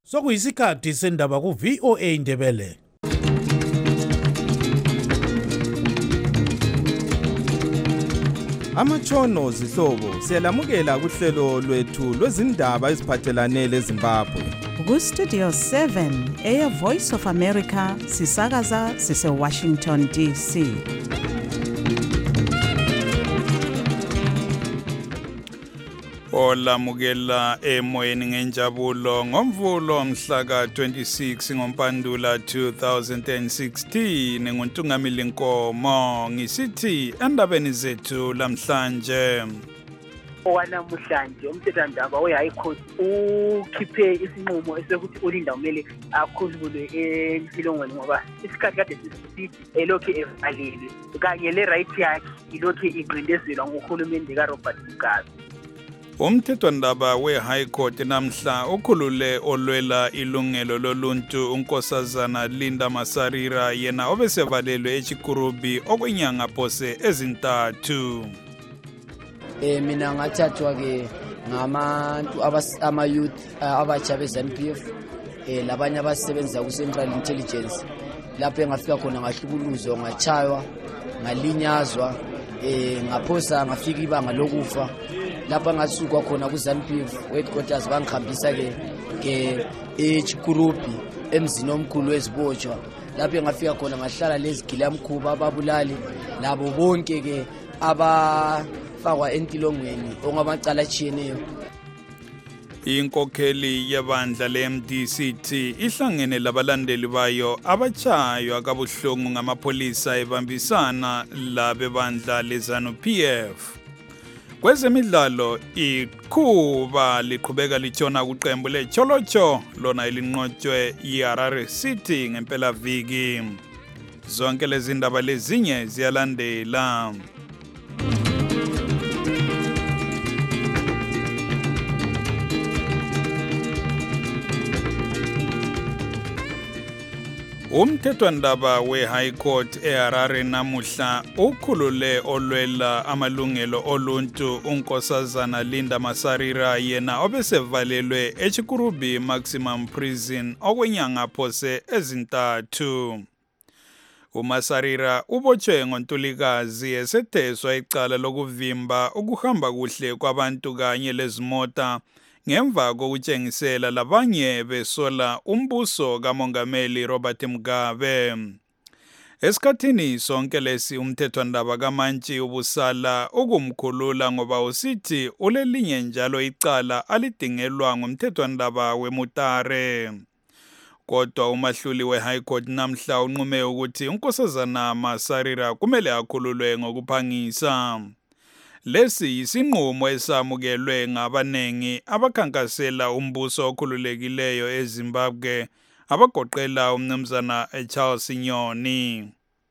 Sokuyisikhathi sendaba ku VOA Indebele. Amatshono zihlobo siyalamukela kuhlelo lwethu lwezindaba eziphathelane leZimbabwe. Ku Studio 7 Air Voice of America sisakaza sise Washington DC. Olamukela emoyeni ngenjabulo ngomvulo mhla ka 26 ngoMpandula 2016 nguNtungamili Nkomo ngisithi endabeni zethu lamhlanje. Namhlanje umthethwandaba we-High Court ukhiphe isinqumo esokuthi uLinda kumele akhululwe entilongweni ngoba isikhathi kade siside elokhu evalile kanye le-right yakhe ilokhu iqindezelwa nguhulumende kaRobert Mugabe. Umthethwandaba we-High Court namhla ukhulule olwela ilungelo loluntu unkosazana Linda Masarira yena obesevalelwe eChikurubi okwenyanga phose ezintathu. Mina ngathathwa ke ngabantu ama-youth abatsha be-ZANU-PF labanye abasebenza ku-Central Intelligence lapho engafika khona ngahlukuluzwa ngachaywa ngalinyazwa ngaphosa ngafika ibanga lokufa lapha ngasuka khona ku-ZANU-PF headquarters bangikhambisa ke eChikurubi emzini omkhulu wezibotshwa lapho ngafika khona ngahlala lezigilamkhuba ababulali labo bonke ke abafakwa entilongweni ongabacala achiyeneyo. Inkokheli yebandla le-MDCT ihlangene labalandeli bayo abachaywa kabuhlungu ngamapolisa ebambisana labebandla le-ZANU-PF. Kwezemidlalo iqhuba liqhubeka litshona kuqembu leCholocho lona elinqotshwe iHarare City ngempela viki. Zonke lezi ndaba lezinye ziyalandela. Umthethwandaba we-High Court eHarare namuhla ukhulule olwela amalungelo oluntu unkosazana Linda Masarira yena obesevalelwe eChikurubi Maximum Prison okwenyanga phose ezintathu. uMasarira ubotshwe ngoNtulikazi esetheswa icala lokuvimba ukuhamba kuhle kwabantu kanye lezimota ngemva kokutshengisela labanye besola umbuso kaMongameli Robert Mugabe. Esikhathini sonke lesi umthethwandaba kaMantshi ubusala ukumkhulula ngoba usithi ulelinye njalo icala alidingelwa ngumthethwandaba weMutare. Kodwa umahluli we-High Court namhla unqume ukuthi unkosazana Masarira kumele akhululwe ngokuphangisa. Lesi isinqumo esamukelwe ngabanengi abakhankasela umbuso okhululekileyo eZimbabwe abagoqela umnumzana Charles Nyoni.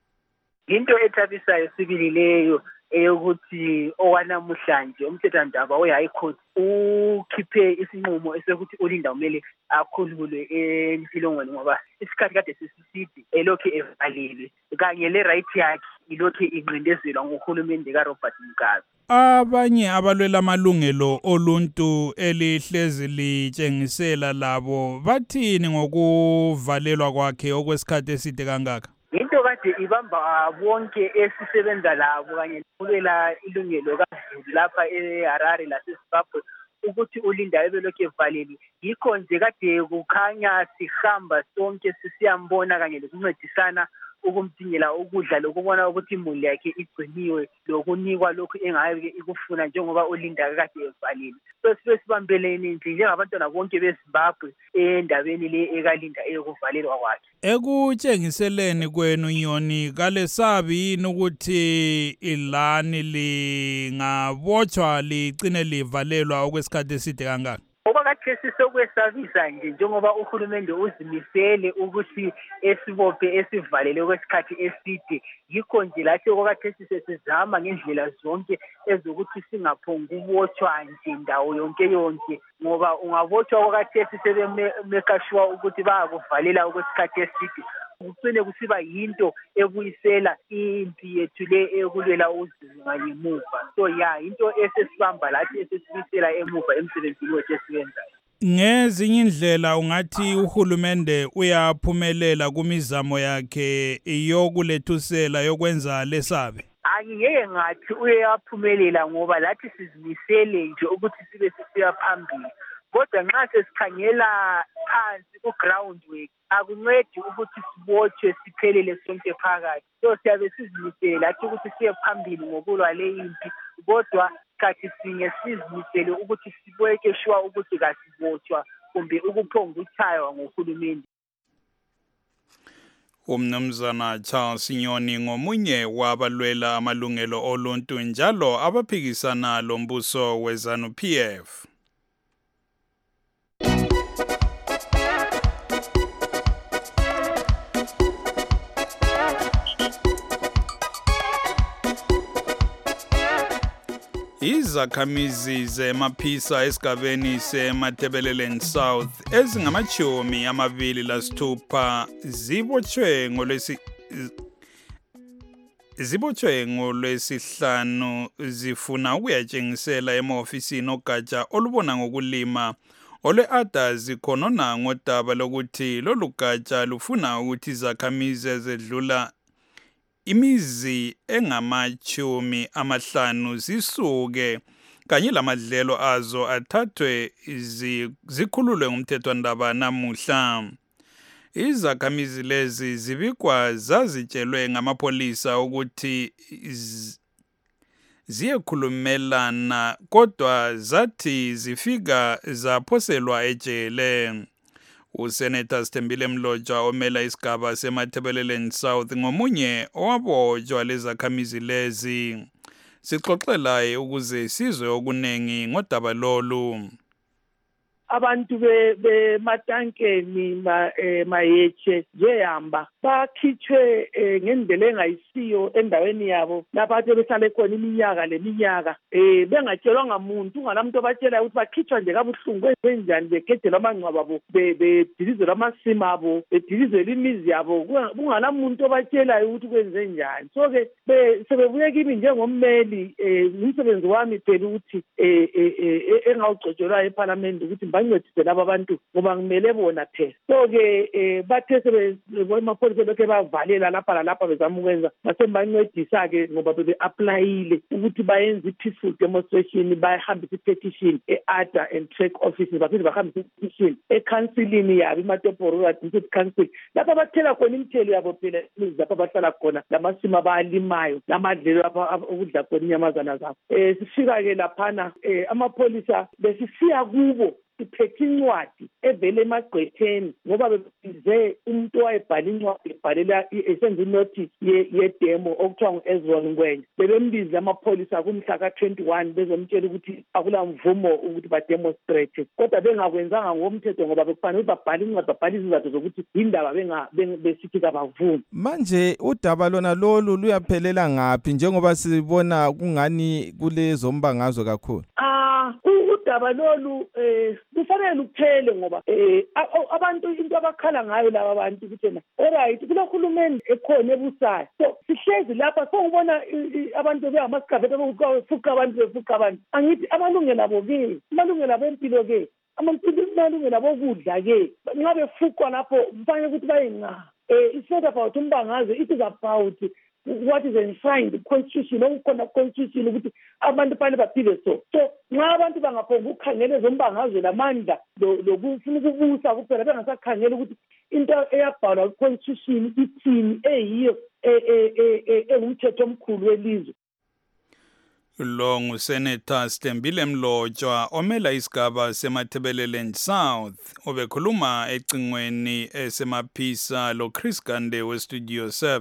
Into ethabisayo sibili leyo eyokuthi namhlanje umthethwandaba we-High Court ukhiphe isinqumo esokuthi uLinda kumele akhululwe entilongweni ngoba isikhathi kade siside elokhu evalile kanye le-right yakhe ilokhu iqindezelwa nguhulumende kaRobert Mugabe. Abanye abalwela amalungelo oluntu elihlezi litshengisela labo bathini ngokuvalelwa kwakhe okwesikhathi eside kangaka? Into kade ibamba bonke esisebenza labo kanye nokulwela ilungelo kaZulu lapha eHarare laseZimbabwe ukuthi uLinda ebelokhu evalelwe. Yikho nje kade kukhanya sihamba sonke sisiyambona kanye lokuncedisana ukumdingela ukudla lokubona ukuthi imuli yakhe igciniwe lokunikwa lokhu engabe ikufuna njengoba uLinda kade evalile. Sibambeleni nje njengabantwana bonke beZimbabwe endabeni le ekaLinda eyokuvalelwa kwakhe. Ekutshengiseleni kwenu Nyoni kalesabi yini ukuthi ilani lingabotshwa ligcine livalelwa okwesikhathi eside kangaka? Okwakhathesi sokwesabisa nje njengoba uhulumende uzimisele ukuthi esibophe esivalele kwesikhathi eside. Yikho nje lathi okwakhathesi sesizama ngendlela zonke ezokuthi singaphongi ukubotshwa nje ndawo yonke ngoba ungabotshwa okwakhathesi sebemeka sure ukuthi bayakuvalela okwesikhathi eside. Kucine kusiba yinto ebuyisela impi yethu le ekulwela uzulu ngemuva. So into esesibamba lathi esesibuyisela emuva emsebenzini wethu esiwenzayo. Ngezinye indlela ungathi uhulumende uyaphumelela kumizamo yakhe yokulethusela yokwenza lesabe. Angiyeke ngathi uyaphumelela ngoba lathi sizimisele nje ukuthi sibe sisiya phambili. Kodwa nxa sesikhangela phansi ku-ground work akuncedi ukuthi sibotshwe siphelele sonke phakathi. So siyabe sizimisele lathi ukuthi siye phambili ngokulwa le impi, kodwa kathi sinye sizimisele ukuthi sibeke sure ukuthi kasibotshwa kumbe ukuphonga uthaywa ngohulumeni. Umnumzana Charles Nyoni ngomunye wabalwela amalungelo oluntu njalo abaphikisana lombuso weZANU-PF. Izakhamizi zemaphisa esigabeni seMatabeleland South ezingamachumi amabili lasithupha zibotshwe ngolwesihlanu zifuna ukuyatshengisela ema-ofisini ogatsha olubona ngokulima olwe-ADA zikhonona ngodaba lokuthi lolu gatsha lufuna ukuthi izakhamizi ezedlula imizi engamachumi amahlanu zisuke kanye lamadlelo azo athathwe zikhululwe ngumthethwandaba namuhla. Izakhamizi lezi zibikwa zazitshelwe ngamapolisa ukuthi ziyekhulumelana kodwa zathi zifika zaphoselwa ejele. Usenator Sithembile Mlotshwa omela isigaba seMatabeleland South ngomunye owabotshwa lezakhamizi lezi. Sixoxelayo ukuze sizwe okunengi ngodaba lolu. Abantu bematankeni mayeche jehamba bakhitshwe ngendlela engayisiyo endaweni yabo lapha athe behlale khona iminyaka leminyaka bengatshelwa ngamuntu ungalamuntu obatshela ukuthi bakhitshwa nje kabuhlungu kwenjani begedelwa amangcwaba abo bedilizelwa amasimo abo bedilizelwa imizi yabo kungalamuntu obatshelayo ukuthi kwenze njani. So ke sebebuye kimi njengommeli umsebenzi wami phela ukuthi engawugcotshelwa eParliament ukuthi bancedise laba bantu ngoba ngimele bona phela. So ke bathe sebemapholisa lokho bavalela lapha lalapha bezama ukwenza basebancedisa ke ngoba bebe-applyile ukuthi bayenze i-peaceful demonstration bahambise i-petition e-ADA and track offices baphinde bahambise i-petition ekhansilini yabo iMatoporo District Council lapha bathela khona imithelo yabo phela lapha bahlala khona lamasimo abalimayo lamadlelo lapha ukudla khona inyamazana zabo. Sifika ke laphana amapholisa besisiya kubo siphethe incwadi evele emagqwetheni ngoba bebize umuntu owayebhala incwadi ebhalela esenza inothi yedemo okuthiwa ngu-Ezron Ngwenya. Bebembize amapholisa kumhla ka-21 bezomtshela ukuthi akula mvumo ukuthi bademonstrate kodwa bengakwenzanga ngomthetho ngoba bekufanele ukuthi babhale incwadi babhale izizathu zokuthi yindaba besithi kabavumi. Manje udaba lona lolu luyaphelela ngaphi njengoba sibona kungani kulezombangazwe kakhulu? Udaba lolu kufanele ukuphele ngoba abantu into abakhala ngayo laba abantu ukuthi na alright kulohulumeni ekhona ebusayo. So sihlezi lapha sokubona abantu bengamasigabhe befuqa abantu angithi amalungelo abo ke amalungelo abo empilo ke amalungelo abo kudla ke nxa befuqwa lapho kufanele ukuthi bayenga. It's not about umbangazo, it is about what is enshrined in the constitution okukhona constitution ukuthi abantu fanele baphile so nxa abantu bangaphonga ukukhangela ezombangazwe lamandla lokufuna ukubusa kuphela bengasakhangela ukuthi into eyabhalwa constitution ithini eyiyo engumthetho omkhulu welizwe. Lo nguSenator Sithembile Mlotshwa omela isigaba seMatabeleland South obekhuluma ecingweni esemaphisa lo Chris Gande weStudio 7.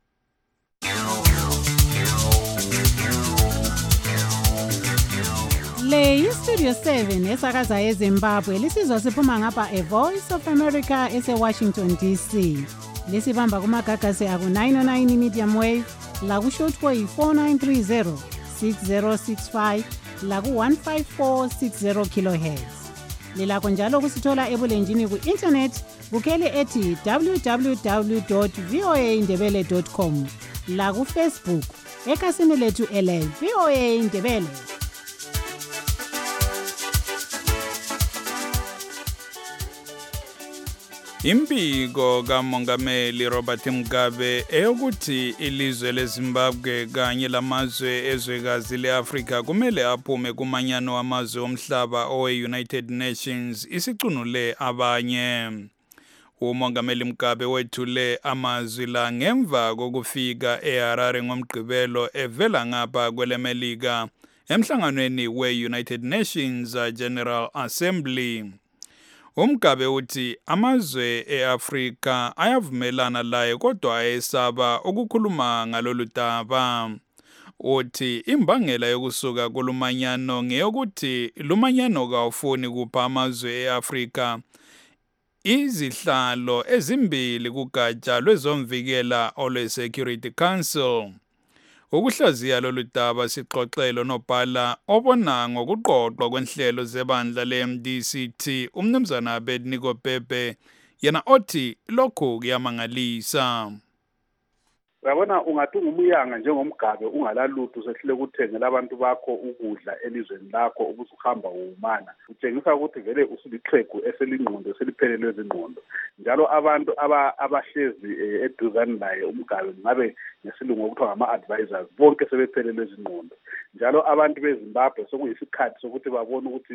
Le iStudio 7 esakaza eZimbabwe lisizwa siphuma ngapha eVoice of America eseWashington DC. Lisibamba kumagagasi aku 909 medium wave la ku shortwave 4930 6065 la ku 15460 kilohertz. Lilakho njalo kusithola ebulenjini ku internet bukhele ethi www.voaindebele.com la ku Facebook ekhasini lethu ele VOA Indebele. Impiko kaMongameli Robert Mugabe eyokuthi ilizwe leZimbabwe kanye lamazwe ezwekazi leAfrika kumele aphume kumanyano wamazwe omhlaba owe-United Nations isicunule abanye. UMongameli Mugabe wethule amazwi la ngemva kokufika eHarare ngomgqibelo evela ngapha kwelemelika emhlanganweni we-United Nations General Assembly. UMugabe uthi amazwe eAfrika ayavumelana laye kodwa ayesaba ukukhuluma ngalolu daba. Uthi imbangela yokusuka kulumanyano ngeyokuthi lumanyano kawufuni kupha amazwe eAfrika izihlalo ezimbili kugatsha lwezomvikela olwe-Security Council. Ukuhlaziya lolu daba sixoxelo nobhala obona ngokuqoqwa kwenhlelo zebandla le-MDCT umnumzana Abednego Bhebhe yena othi lokhu kuyamangalisa. Uyabona ungathi ungumuyanga njengomGabe ungalalutho usehlile ukuthengela abantu bakho ukudla elizweni lakho ubusuhamba uwumana. Utshengisa ukuthi vele usilixhegu eselingqondo eseliphelelwe izingqondo. Njalo abantu abahlezi eduzane naye umGabe ngabe ngesilungu okuthiwa ngama-advisors bonke sebephelelwe izingqondo. Njalo abantu beZimbabwe sokuyisikhathi sokuthi babone ukuthi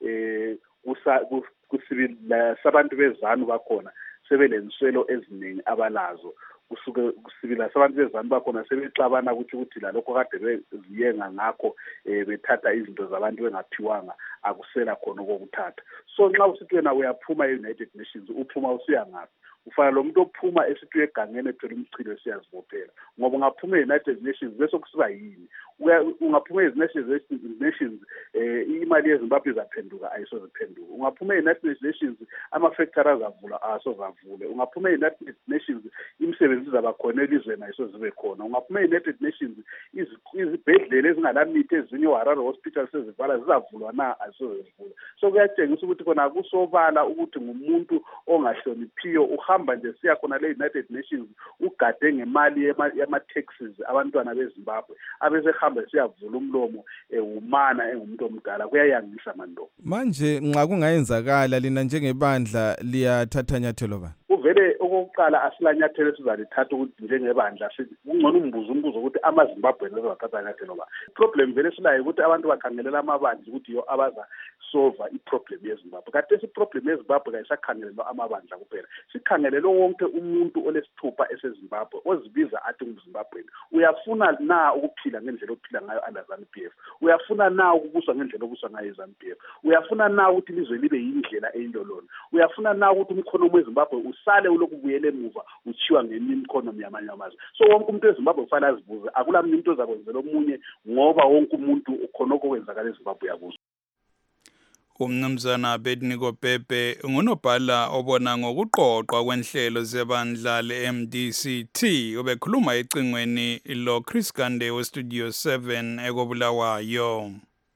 kusibila sabantu bezanu bakhona sebelenswelo eziningi abalazo. Kusibila sabantu bezanu bakhona sebexabana ukuthi lalokho kade beziyenga ngakho bethatha izinto zabantu bengathiwanga akusela khona okukuthatha. So nxa usithi wena uyaphuma e-United Nations uphuma usiya ngaphi? Ufana lo muntu ophuma esithi egangeni ethwele umchilo siyazibophela. Ngoba ungaphuma e-United Nations bese kusiba yini? Ungaphuma e-United Nations imali yeZimbabwe izaphenduka ayisoziphenduka. Ungaphuma e-United Nations ama-factory azavula asozavule. Ungaphuma e-United Nations imisebenzi izabakhona elizweni ayisozibe khona. Ungaphuma e-United Nations izibhedlela ezingalamithi ezinye Harare Hospital sezivala zizavulwa na ayisozivula. So kuyatshengisa ukuthi khona kusobala ukuthi ngumuntu ongahloniphiyo uhamba nje siya khona le-United Nations ugade ngemali yama-taxes abantwana beZimbabwe abesehamba siyavula umlomo umana engumuntu omdala kuyayangisa mando. Manje nxa kungayenzakala lina njengebandla liyathatha nyathelo bani? Uvele okokuqala asilanyathelo sizalithatha ukuthi njengebandla kungcono umbuzo ukuthi amaZimbabwe azathatha nyathelo bani. Problem vele silayo ukuthi abantu bakhangelela amabandla ukuthi yo abaza solve iproblem yeZimbabwe. Kanti isiproblem yeZimbabwe kayisakhangelelwa amabandla kuphela. Sikhangelelwe wonke umuntu olesithupha eseZimbabwe ozibiza athi umZimbabweni. Uyafuna na ukuphila ngendlela ophila ngayo under ZANU-PF? Uyafuna na ukubuswa ngendlela obuswa ngayo ZANU-PF? Uyafuna na ukuthi ilizwe libe yindlela eyindololo? Uyafuna na ukuthi umkhonomi weZimbabwe usale ulokubuyela emuva uchiwa ngemikhonomi yamanye amazwe? So wonke umuntu weZimbabwe kufanele azibuze akulamni into ozakwenzela omunye ngoba wonke umuntu khonoko kwenzakala eZimbabwe yakuzwa. UMnumzana Abednego Bhebhe ngunobhala obona ngokuqoqwa kwenhlelo zebandla le-MDCT obekhuluma ecingweni lo Chris Gande weStudio 7 ekobulawayo.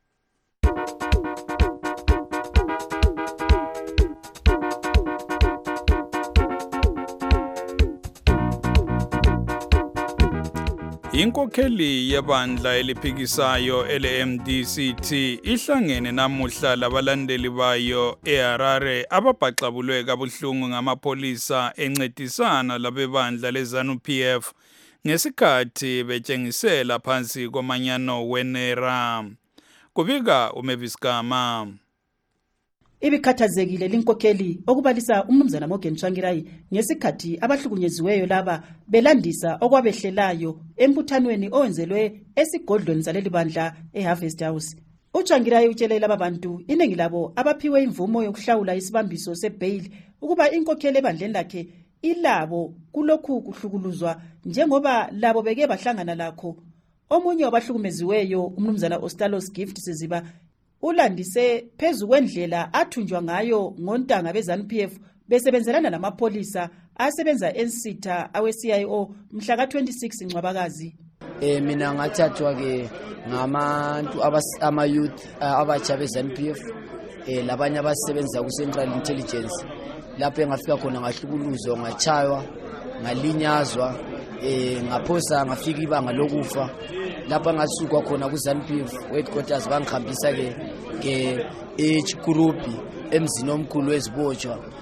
Inkokheli yebandla eliphikisayo ele-MDCT ihlangene namuhla labalandeli bayo eHarare ababhaxabulwe kabuhlungu ngamapolisa encedisana labebandla leZANU-PF ngesikhathi betshengisela phansi komanyano weNERA. Kubika uMavis Gama. Ibikhathazekile linkokheli okubalisa umnumzana Morgan Tsvangirai ngesikhathi abahlukunyeziweyo laba belandisa okwabehlelayo embuthanweni owenzelwe esigodlweni saleli bandla eHarvest House. uTsvangirai utshele laba bantu iningi labo abaphiwe imvumo yokuhlawula isibambiso sebail ukuba inkokheli ebandleni lakhe ilabo kulokhu kuhlukuluzwa njengoba labo beke bahlangana lakho. Omunye wabahlukumeziweyo umnumzana Ostalos Gift Siziba ulandise phezu kwendlela athunjwa ngayo ngontanga beZANU-PF besebenzelana namapolisa asebenza ensitha awe-CIO mhla ka-26 Ncwabakazi. Mina ngathathwa ke ngabantu ama-youth abatsha beZANU-PF labanye abasebenza ku-Central Intelligence lapho engafika khona ngahlukuluzwa ngachaywa ngalinyazwa ngaphosa ngafika ibanga lokufa lapha ngasuka khona ku-ZANU-PF headquarters bangihambisa ke age group emzini omkhulu wezibotshwa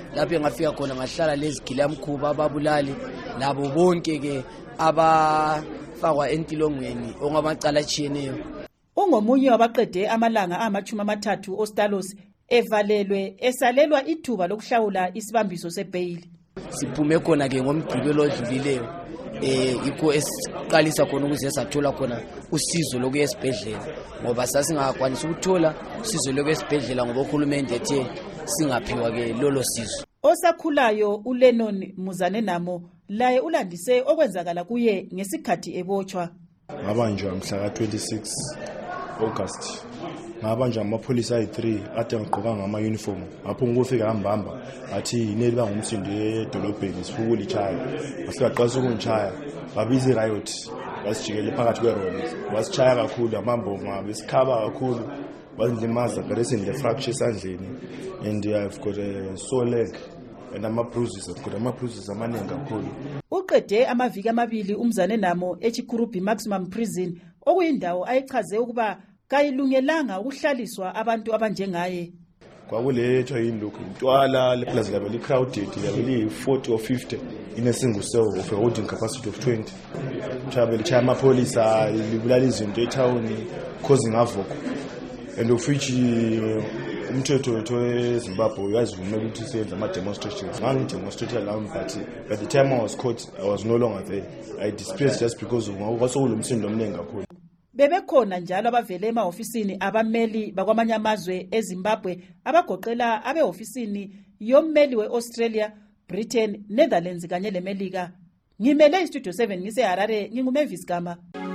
lapho engafika khona ngahlala lezigilamkhuba ababulali labo bonke ke abafakwa entilongweni ongamacala achiyeneyo. Ungomunye wabaqede amalanga ama-30 oStalos evalelwe esalelwa ithuba lokuhlawula isibambiso sebhayili. Siphume khona ke ngomgqibelo odlulileyo ikho esiqalisa khona ukuze sathola khona usizo lokuya esibhedlela ngoba sasingakwanisa ukuthola usizo lokuya esibhedlela ngoba uhulumende ethe singaphiwa ke lolo sizo. Osakhulayo uLennon Muzane Namo laye ulandise okwenzakala kuye ngesikhathi ebotshwa. Ngabanjwa mhla ka-26 August. Ngabanjwa amapholisa ayi3 ade ngigqokanga ama-uniform. Ngapho ngikufika hambamba athi ineli bangumsindo edolobheni sifuka ulichaya. Bafika qasa ukungichaya. Babiza i-riot. Basijikele phakathi kwe-road. Basichaya kakhulu amamboma besikhaba kakhulu. Bandlimaza beresini le-fracture esandleni and I've got a sore leg and ama-bruises. I've got ama-bruises amaningi kakhulu. Uqede amaviki amabili umzane Namo eChikurubi Maximum Prison okuyindawo ayichaze ukuba kayilungelanga ukuhlaliswa abantu abanjengaye. Kwakulethwa yindlukhu intwala leplaza labo li-crowded labo liyi-40 or 50 in a single cell of a holding capacity of 20. Chaya amapholisa libulala izinto ethawuni causing havoc and of which umthetho wethu eZimbabwe uyazivumela ukuthi siyenze ama-demonstrations. Ngangidemonstrate lawo but at the time I was caught I was no longer there. I dispersed just because kwasokulomsindo omningi kakhulu. Bebekhona njalo abavele emahofisini abameli bakwamanye amazwe eZimbabwe abagoqela abehofisini yommeli we-Australia, Britain, Netherlands kanye leMelika. Ngimele iStudio 7 ngiseHarare nginguMavis Gama.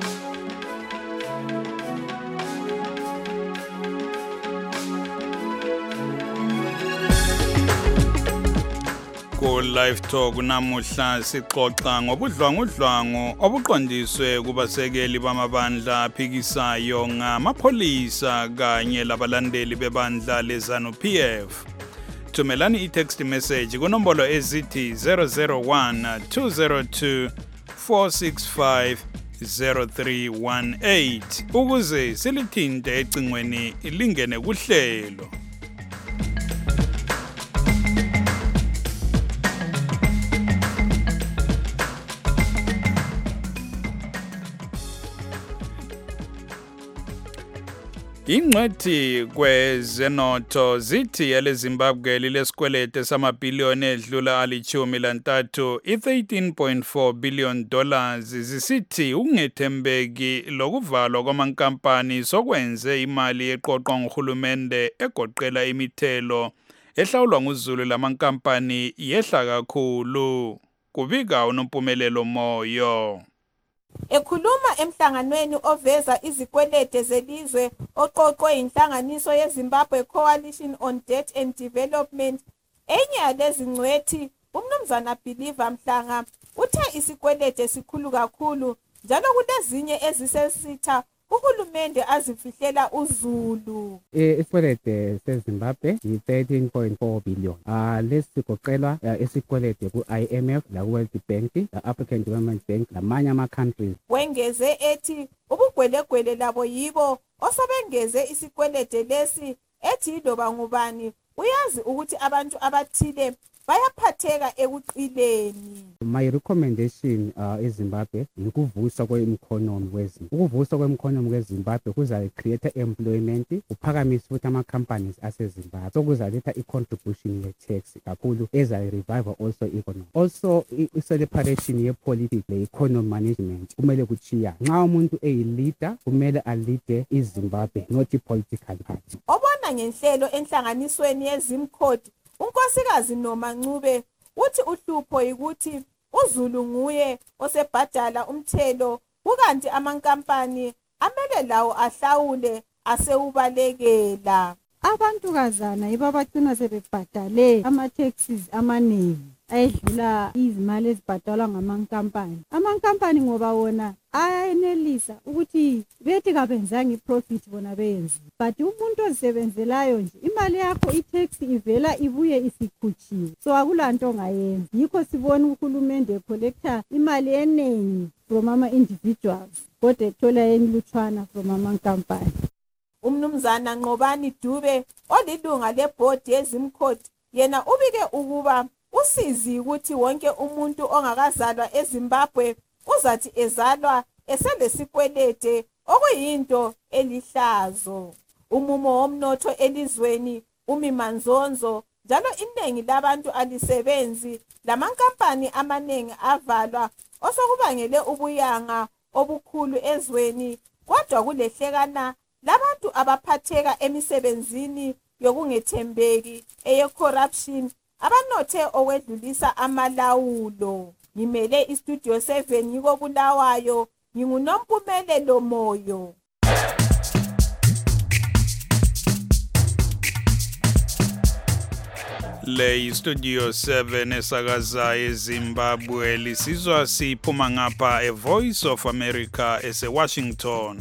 Live Talk namuhla sixoxa ngobudlwangudlwangu obuqondiswe kubasekeli bamabandla aphikisayo ngamapholisa kanye labalandeli bebandla leZANU-PF. Thumelani i-text message kunombolo ezithi 001 202 465 0318 ukuze silithinte ecingweni lingene kuhlelo. Ingcwethi kwezenotho zithi eleZimbabwe lilesikwelete samabhiliyoni edlula ali-13 i-$13.4 billion zisithi ungethembeki lokuvalwa kwamankampani sokwenze imali eqoqwa nguhulumende egoqela imithelo ehlawulwa nguzulu lamankampani yehla kakhulu. Kubika uNompumelelo Moyo. Ekhuluma emhlanganweni oveza izikwelete zelizwe oqoqwe inhlanganiso yeZimbabwe Coalition on Debt and Development, enye yalezi ngcwethi umnumzana Believer Mhlanga uthe isikwelete sikhulu kakhulu njalo kulezinye ezisesitha uhulumende azifihlela uzulu. Isikwelete seZimbabwe yi-13.4 billion. Lesi sigoqelwa isikwelete ku-IMF la-World Bank, la-African Development Bank lamanye ama-countries. Wengeze ethi ubugwelegwele labo yibo osebengeze isikwelete lesi ethi iloba ngubani uyazi ukuthi abantu abathile bayaphatheka ekuqileni. My recommendation eZimbabwe ukuvusa kweeconomy weZimbabwe. Ukuvusa kweeconomy weZimbabwe kuza-create employment, kuphakamise futhi ama-companies aseZimbabwe. So kuzaletha i-contribution ye-tax kakhulu eza-revive also economy. Also i-separation ye-politics le-economy management kumele kuchiya. Nxa umuntu eyi-leader kumele alide iZimbabwe, not i-political party. Obona ngenhlelo enhlanganisweni yeZimcode unkosikazi Noma Ncube uthi uhlupho yikuthi uzulu nguye osebhadala umthelo kukanti amankampani amele lawo ahlawule asewubalekela. Abantukazana yibo abagcina sebebhadale ama-taxes amaningi ayedlula izimali ezibhadalwa ngamankampani. Amankampani ngoba wona ayenelisa ukuthi bethi kabenzanga i-profit bona beyenzi. But umuntu ozisebenzelayo nje imali yakho i-tax ivela ibuye isikhutshiwe. So akulanto ongayenza. Yikho sibona uhulumende ecollecta imali eningi from ama-individuals kodwa ethola enilutshwana from amankampani. Umnumzana Nqobani Dube olilunga lebhodi yeZimcode yena ubike ukuba usizi ukuthi wonke umuntu ongakazalwa eZimbabwe uzathi ezalwa eselesikwelede okuyinto elihlazo. Umumo womnotho elizweni umimanzonzo njalo iningi labantu alisebenzi lamankampani amaningi avalwa osokubangele ubuyanga obukhulu ezweni, kodwa kulehlekana labantu abaphatheka emisebenzini yokungethembeki eye-corruption abanothe okwedlulisa amalawulo. Ngimele iStudio 7 yiko Bulawayo, nginguNompumelelo Moyo. Le Studio 7 esakaza eZimbabwe lisizwa siphuma ngapha eVoice of America eseWashington.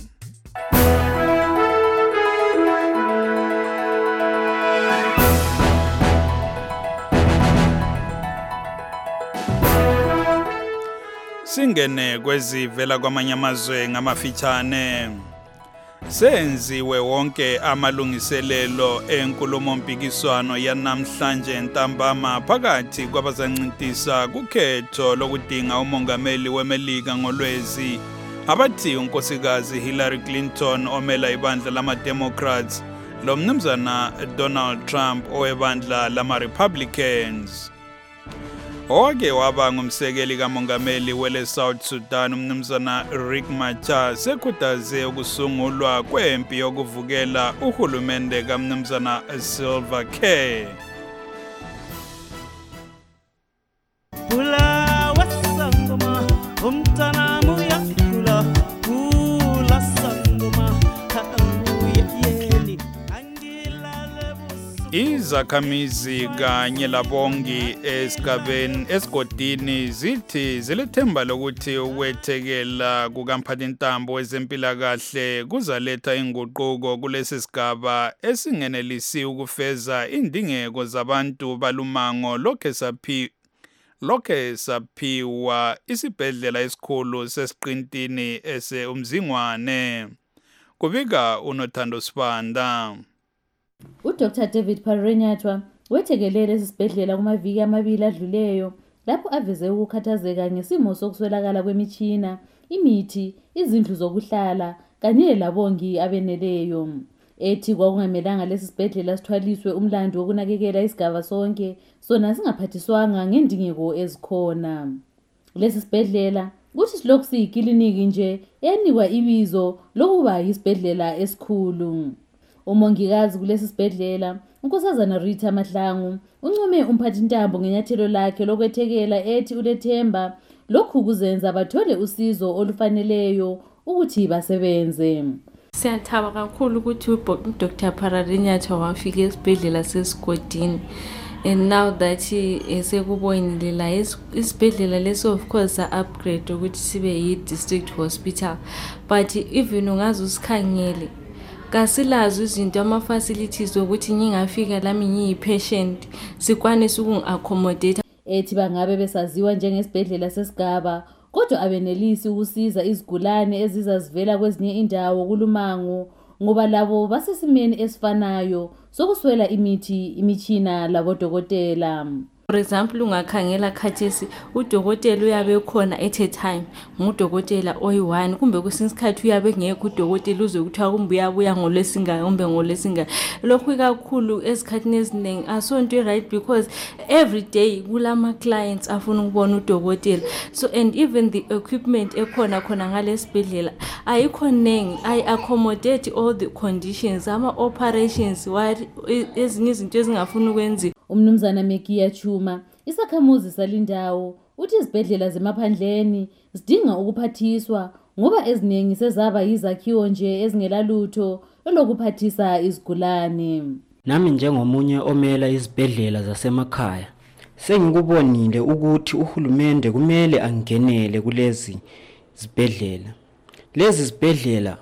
Singene kwezivela kwamanye amazwe ngamafitshane. Senziwe wonke amalungiselelo enkulumo mpikiswano yanamhlanje ntambama phakathi kwabazancintisa kukhetho lokudinga umongameli weMelika ngoLwezi abathi unkosikazi Hillary Clinton omela ibandla lama-Democrats lo mnumzana Donald Trump owebandla lama-Republicans. Oke waba ngumsekeli kamongameli wele South Sudan umnumzana Riek Machar sekhuthaze ukusungulwa kwempi yokuvukela uhulumende kamnumzana Salva Kiir. Izakhamizi kanye labongi esigodini zithi zilethemba lokuthi ukwethekela kukamphathintambo wezempilakahle kuzaletha inguquko kulesi sigaba esingenelisi ukufeza indingeko zabantu balumango lokhe saphiwa isibhedlela esikhulu sesiqintini umzingwane. Kubika uNothando Sibanda. uDr David Pararenyatwa wethekelele esibhedlela kumaviki amabili adluleyo lapho aveze ukukhathazeka ngesimo sokuswelakala kwemitshina, imithi, izindlu zokuhlala kanye labongi abeneleyo. Ethi kwakungamelanga lesi sibhedlela sithwaliswe umlando wokunakekela isigaba sonke sona singaphathiswanga ngendingeko ezikhona. Lesi sibhedlela kuthi silokhu siyikliniki nje enikwa ibizo lokuba yisibhedlela esikhulu. Umongikazi kulesi sibhedlela unkosazana Rita Mahlangu uncume umphathintambo ngenyathelo lakhe lokwethekela ethi ulethemba lokhu kuzenza bathole usizo olufaneleyo ukuthi basebenze. Siyathaba kakhulu ukuthi uDr Pararenyatwa wafika esibhedlela sesigodini, and now that sekubonile la isibhedlela leso of course upgrade ukuthi sibe yi-district hospital, but even ungaze usikhangele kasilazo izinto ama-facilities ukuthi ngingafika lami ngiyi-patient sikwanise ukungi-accommodate. Ethi bangabe besaziwa njengesibhedlela sesigaba kodwa abenelisi ukusiza izigulane ezizazivela kwezinye indawo kulumango ngoba labo basesimeni esifanayo sokuswela imithi, imitshina labodokotela. For example, ungakhangela khathesi udokotela uyabe khona at a time ngudokotela oyi-1 kumbe kwesinye isikhathi uyabe ngekho udokotela uze kuthiwa kumbe uyabuya ngolwesingayo kumbe ngolwesingayo. Lokhu kakhulu esikhathini eziningi asonto i-right because every day kulama clients afuna ukubona udokotela, so and even the equipment ekhona khona ngalesibhedlela ayikho nengi accommodate all the conditions, ama-operations, ezinye izinto ezingafuna ukwenziwa. Umnumzana Mekia Chuma isakhamuzi salindawo uthi izibhedlela zemaphandleni zidinga ukuphathiswa ngoba eziningi sezaba yizakhiwo nje ezingelalutho lokuphathisa izigulane. Nami njengomunye omela izibhedlela zasemakhaya sengikubonile ukuthi uhulumende kumele angenele kulezi zibhedlela. Lezi zibhedlela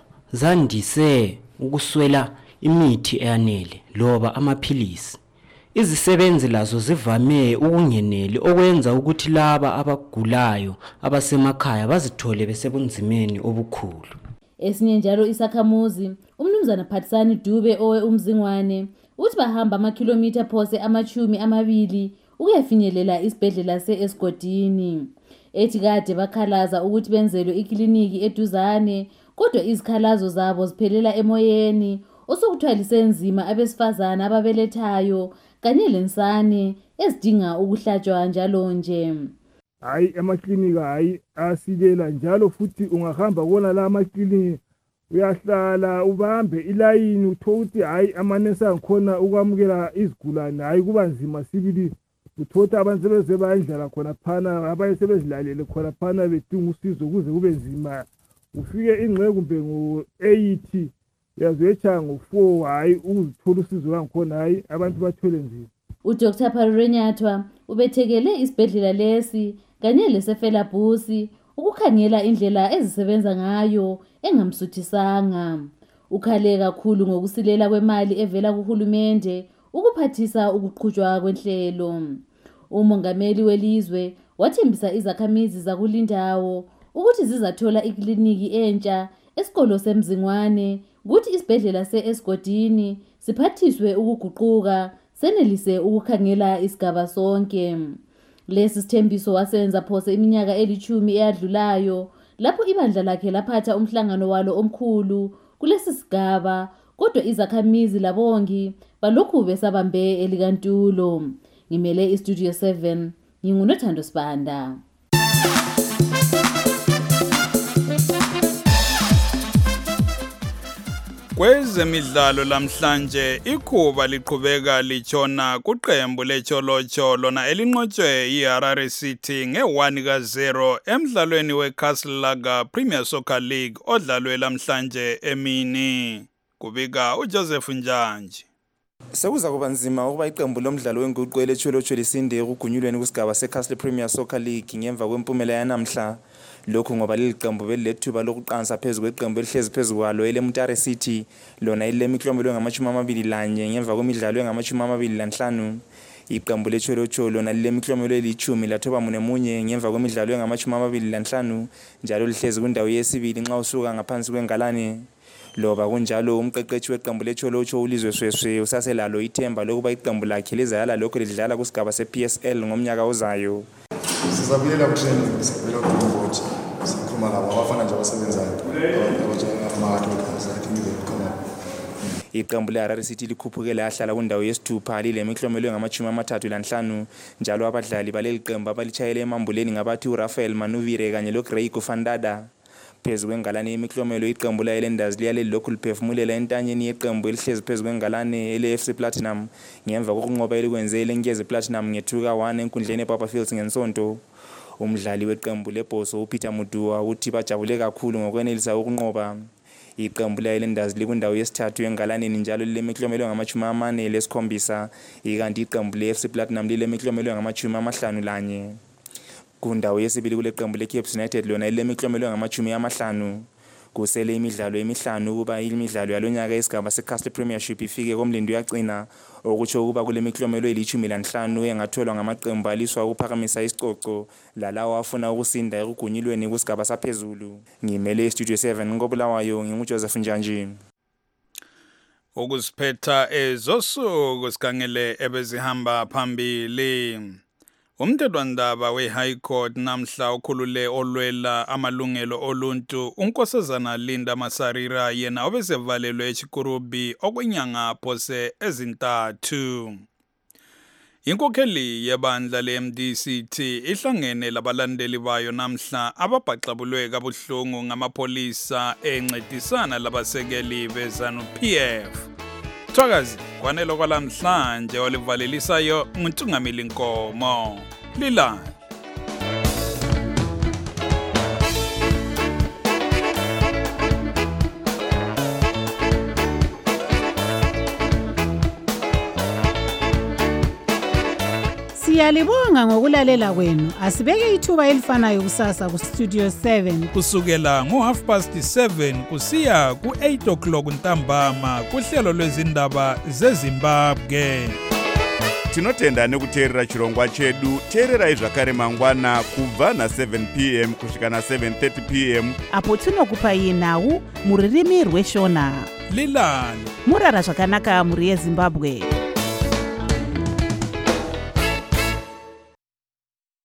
zandise ukuswela imithi eyanele loba amaphilisi. Izisebenzi lazo zivame ukungeneli okwenza ukuthi laba abagulayo abasemakhaya bazithole besebunzimeni obukhulu. Esinye njalo isakhamuzi umnumzana Phatsani Dube owe umzingwane uthi bahamba amakhilomitha phose ama-20 ukuyafinyelela isibhedlela se-Esigodini. Ethi kade bakhalaza ukuthi benzelwe ikliniki eduzane, kodwa izikhalazo zabo ziphelela emoyeni, osokuthwalise nzima abesifazana ababelethayo kanye lensane ezidinga ukuhlatshwa njalo nje. Hayi amaklinika hayi asilela njalo futhi ungahamba kona la amaklinika uyahlala ubambe ilayini uthothi hayi amanesi angikhona ukwamukela izigulane hayi kuba nzima sibili uthothi abantu sebeze bayindlala khona phana abanye sebezilalele khona phana bedinga usizo kuze kube nzima ufike ingxe kumbe ngo-8 yazoyecha ngo-4 hayi uzithola usizo langikhona hayi abantu bathwele nzima. uDr Parirenyatwa ubethekele isibhedlela lesi kanye lesefela Busi ukukhangela indlela ezisebenza ngayo engamsuthisanga. Ukhale kakhulu ngokusilela kwemali evela kuhulumende ukuphathisa ukuqhutshwa kwenhlelo. Umongameli welizwe wathembisa izakhamizi zakulindawo ukuthi zizathola ikliniki entsha esikolo seMzingwane, ukuthi isibhedlela se-Esigodini siphathiswe ukuguquka senelise ukukhangela isigaba sonke. Lesi sithembiso wasenza phose iminyaka 10 eyadlulayo lapho ibandla lakhe laphatha umhlangano walo omkhulu kulesi sigaba, kodwa izakhamizi labongi balokhu besabambe elikantulo. Ngimele iStudio 7, ngingunothando Sibanda. Kwezemidlalo lamhlanje ikhuba liqhubeka litshona kuqembu lecholocho lona elinqotshwe iHarare City nge-1-0 emdlalweni weCastle Lager Premier Soccer League odlalwe lamhlanje emini. Kubika uJoseph Njanji. Sekuza kuba nzima ukuba iqembu lomdlalo wenguqu elecholocho lisinde ekugunyulweni kusigaba seCastle Premier Soccer League ngemva kwempumela yanamhla. Lokhu ngoba leliqembu belethuba lokuqansa phezulu kweqembu elihlezi phezulu kwalo eleMutare City lona ilemiklombelo ngama-21 ngemva kwemidlalo engama-25. Iqembu lecholocho lona lilemiklombelo eli-10 lathoba munye ngemva kwemidlalo engama-25 njalo lihlezi kwindawo yesibili nxa usuka ngaphansi kwengalane. Loba kunjalo umqeqeshi weqembu lecholocho uLizwe Sweswe usaselalo ithemba lokuba iqembu lakhe lizayala lokho lidlala kusigaba sePSL ngomnyaka ozayo. Sizabuyela kutraining, sizabuyela kubothi, sikhuluma labo abafana nje abasebenzayo iqembu leHarare City likhuphukele yahlala kundawo yesithupha lilemiklombelo ngama-35 njalo abadlali baleli qembu abalitshayele emambuleni ngabathi uRafael Manuvire kanye loGrey Kufandada. Phezu kwengalane yemiklomelo iqembu layelendazi liyaleli lokhu liphefumulela entanyeni yeqembu elihlezi phezu kwengalane ele-FC Platinum ngemva kokunqoba elikwenze eleNkezi Platinum nge-2-1 enkundleni ePapa Fields ngensonto. Umdlali weqembu leBhoso uPeter Mudua uthi bajabule kakhulu ngokwenelisa ukunqoba. Iqembu layelendazi likwindawo yesithathu engalaneni njalo lilemiklomelo ngama-47 ikanti iqembu le-FC Platinum lilemiklomelo ngama-51. Kundawo yesibili kule qembu leCapes United lona ilemiklomelo ngama-50. Kusele imidlalo emihlanu kuba imidlalo yalonyaka esigaba seCastle Premiership ifike komlindi uyagcina okutsho ukuba kule miklomelo eli-15 engatholwa ngamaqembu aliswa ukuphakamisa isicoco lalawo afuna ukusinda ekugunyulweni kusigaba saphezulu. Ngimele iStudio 7 ngobulawayo nginguJoseph Njanji. Ukusiphetha ezosuku sikhangele ebezihamba phambili. Umthethwandaba we-High Court namhla ukhulule olwela amalungelo oluntu uNkosazana Linda Masarira yena obesevalelwe eChikurubi okwenyanga phose ezintathu. Inkokheli yebandla le-MDCT ihlangene labalandeli bayo namhla ababhaxabulwe kabuhlungu ngamapolisa encedisana labasekeli beZanu-PF. Thwakazi kwanelo kwalamhlanje olivalelisayo nguNtungamili Nkomo. Lila Siyalibonga ngokulalela kwenu. Asibeke ithuba elifanayo kusasa kuStudio 7 kusukela ngo-7:30 kusiya ku-8 o'clock ntambama kuhlelo lwezindaba zeZimbabwe. Tinotenda nekuteerera chirongwa chedu. Teererai zvakare mangwana kubva na7 p.m. kusvika na7:30 p.m. apo tinokupai nhau muririmi rweshona. lilala murara zvakanaka muri yezimbabwe.